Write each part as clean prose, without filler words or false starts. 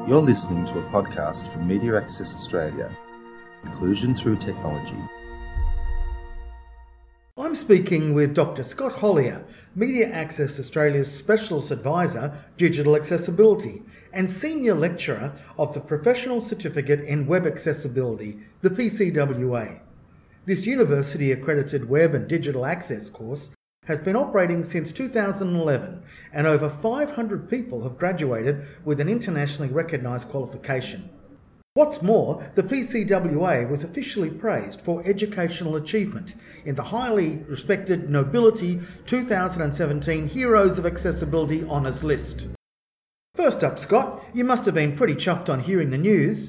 You're listening to a podcast from Media Access Australia, Inclusion Through Technology. I'm speaking with Dr. Scott Hollier, Media Access Australia's Specialist Advisor, Digital Accessibility, and Senior Lecturer of the Professional Certificate in Web Accessibility, the PCWA. This university-accredited Web and Digital Access course has been operating since 2011, and over 500 people have graduated with an internationally recognised qualification. What's more, the PCWA was officially praised for educational achievement in the highly respected Knowbility 2017 Heroes of Accessibility Honours list. First up, Scott, you must have been pretty chuffed on hearing the news.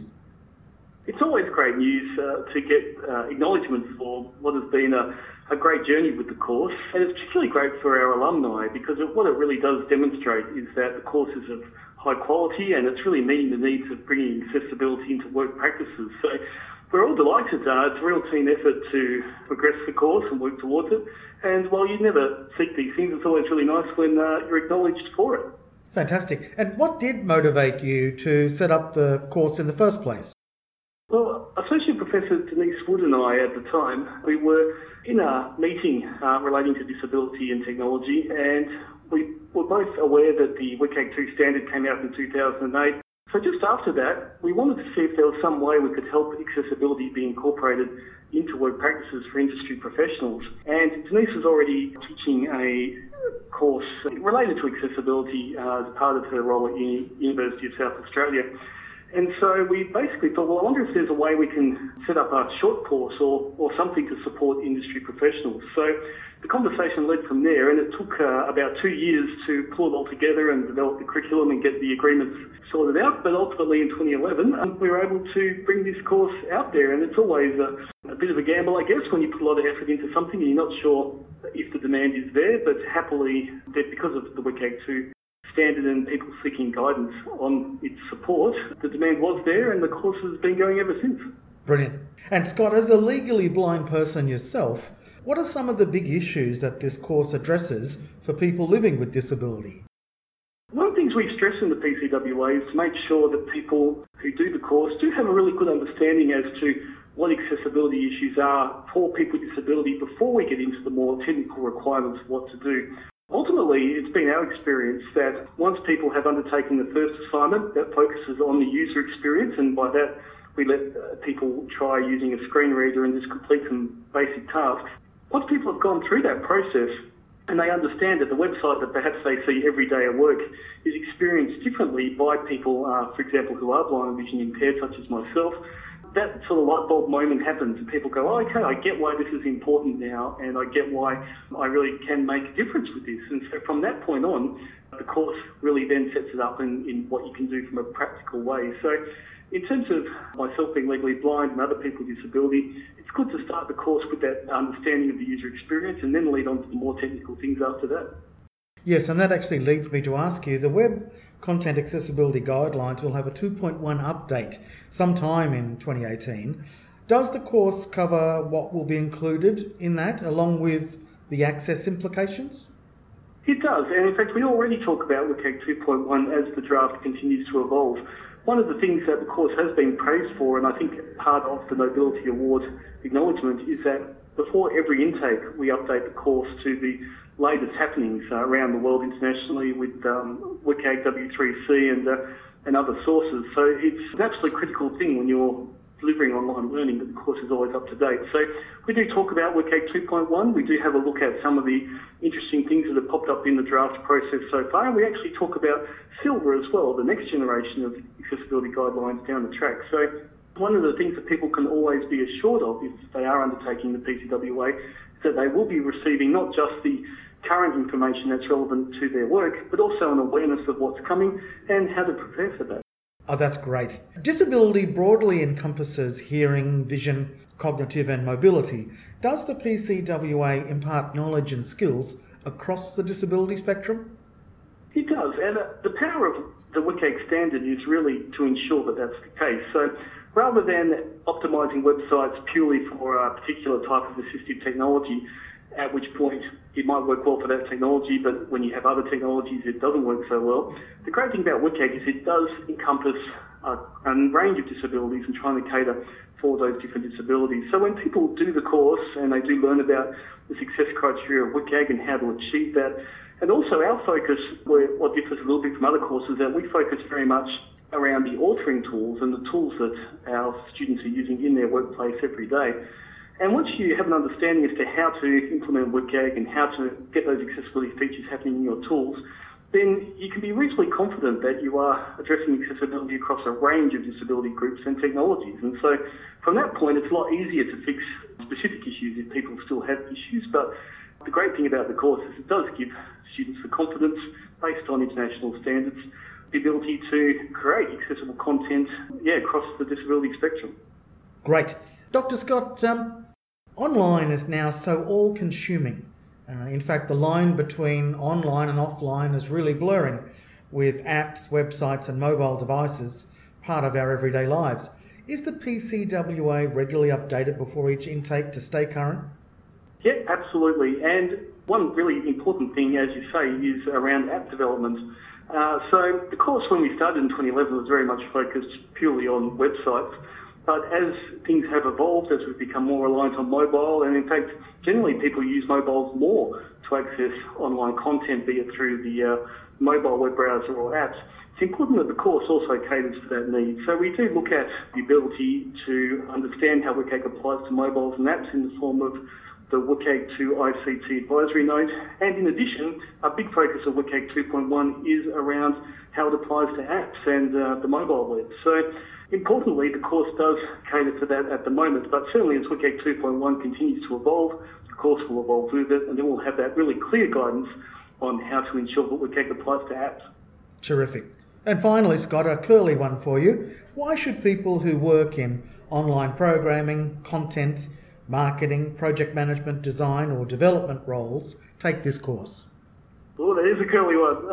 It's always great news to get acknowledgement for what has been a great journey with the course, and it's particularly great for our alumni because what it really does demonstrate is that the course is of high quality and it's really meeting the needs of bringing accessibility into work practices. So we're all delighted. It's a real team effort to progress the course and work towards it. And while you never seek these things, it's always really nice when you're acknowledged for it. Fantastic. And what did motivate you to set up the course in the first place? Well, Associate Professor Denise Wood and I at the time, we were in a meeting relating to disability and technology, and we were both aware that the WCAG 2 standard came out in 2008. So just after that, we wanted to see if there was some way we could help accessibility be incorporated into work practices for industry professionals. And Denise was already teaching a course related to accessibility as part of her role at University of South Australia. And so we basically thought, well, I wonder if there's a way we can set up a short course or something to support industry professionals. So the conversation led from there, and it took about 2 years to pull it all together and develop the curriculum and get the agreements sorted out. But ultimately in 2011, we were able to bring this course out there, and it's always a bit of a gamble, I guess, when you put a lot of effort into something and you're not sure if the demand is there, but happily, that because of the WCAG 2 standard and people seeking guidance on its support, the demand was there and the course has been going ever since. Brilliant. And Scott, as a legally blind person yourself, what are some of the big issues that this course addresses for people living with disability? One of the things we stress in the PCWA is to make sure that people who do the course do have a really good understanding as to what accessibility issues are for people with disability before we get into the more technical requirements of what to do. Ultimately, it's been our experience that once people have undertaken the first assignment, that focuses on the user experience, and by that we let people try using a screen reader and just complete some basic tasks. Once people have gone through that process and they understand that the website that perhaps they see every day at work is experienced differently by people, for example, who are blind and vision impaired, such as myself, that sort of light bulb moment happens and people go, oh, okay, I get why this is important now and I get why I really can make a difference with this. And so from that point on, the course really then sets it up in what you can do from a practical way. So in terms of myself being legally blind and other people with disability, it's good to start the course with that understanding of the user experience and then lead on to the more technical things after that. Yes, and that actually leads me to ask you, the Web Content Accessibility Guidelines will have a 2.1 update sometime in 2018. Does the course cover what will be included in that, along with the access implications? It does, and in fact we already talk about WCAG 2.1 as the draft continues to evolve. One of the things that the course has been praised for, and I think part of the Knowbility Award acknowledgement, is that before every intake we update the course to the latest happenings around the world internationally with WCAG W3C and other sources. So it's an absolutely critical thing when you're delivering online learning that the course is always up to date. So we do talk about WCAG 2.1. We do have a look at some of the interesting things that have popped up in the draft process so far. And we actually talk about Silver as well, the next generation of accessibility guidelines down the track. So one of the things that people can always be assured of if they are undertaking the PCWA is that they will be receiving not just the current information that's relevant to their work, but also an awareness of what's coming and how to prepare for that. Oh, that's great. Disability broadly encompasses hearing, vision, cognitive and mobility. Does the PCWA impart knowledge and skills across the disability spectrum? It does, and the power of the WCAG standard is really to ensure that that's the case. So rather than optimising websites purely for a particular type of assistive technology, at which point it might work well for that technology, but when you have other technologies, it doesn't work so well. The great thing about WCAG is it does encompass a range of disabilities and trying to cater for those different disabilities. So when people do the course and they do learn about the success criteria of WCAG and how to achieve that, and also our focus, what differs a little bit from other courses, that we focus very much around the authoring tools and the tools that our students are using in their workplace every day. And once you have an understanding as to how to implement WCAG and how to get those accessibility features happening in your tools, then you can be reasonably confident that you are addressing accessibility across a range of disability groups and technologies. And so from that point, it's a lot easier to fix specific issues if people still have issues. But the great thing about the course is it does give students the confidence, based on international standards, the ability to create accessible content across the disability spectrum. Great. Dr. Scott, online is now so all-consuming. In fact, the line between online and offline is really blurring, with apps, websites and mobile devices part of our everyday lives. Is the PCWA regularly updated before each intake to stay current? Yeah, absolutely. And one really important thing, as you say, is around app development. So the course when we started in 2011 was very much focused purely on websites. But as things have evolved, as we've become more reliant on mobile, and in fact, generally people use mobiles more to access online content, be it through the mobile web browser or apps, it's important that the course also caters to that need. So we do look at the ability to understand how WCAG applies to mobiles and apps in the form of the WCAG 2 ICT advisory note. And in addition, a big focus of WCAG 2.1 is around how it applies to apps and the mobile web. So importantly, the course does cater to that at the moment, but certainly as WCAG 2.1 continues to evolve, the course will evolve with it, and then we'll have that really clear guidance on how to ensure that WCAG applies to apps. Terrific. And finally, Scott, a curly one for you. Why should people who work in online programming, content, marketing, project management, design or development roles take this course? Well, that is a curly one.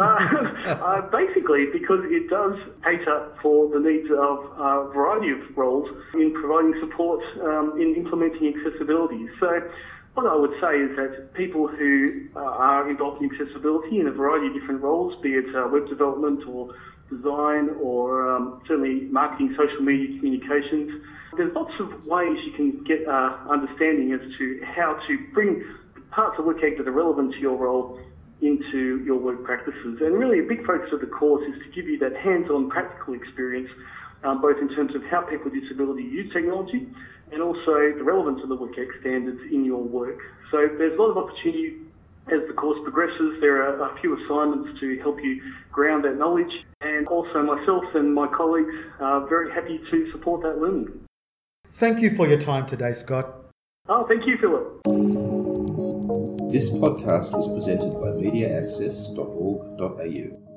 Basically, because it does cater for the needs of a variety of roles in providing support in implementing accessibility. So what I would say is that people who are involved in accessibility in a variety of different roles, be it web development or design or certainly marketing, social media, communications, there's lots of ways you can get understanding as to how to bring parts of WCAG that are relevant to your role into your work practices. And really a big focus of the course is to give you that hands-on practical experience, both in terms of how people with disability use technology and also the relevance of the WCAG standards in your work. So there's a lot of opportunity as the course progresses. There are a few assignments to help you ground that knowledge, and also myself and my colleagues are very happy to support that learning. Thank you for your time today, Scott. Oh, thank you, Philip. This podcast was presented by MediaAccess.org.au.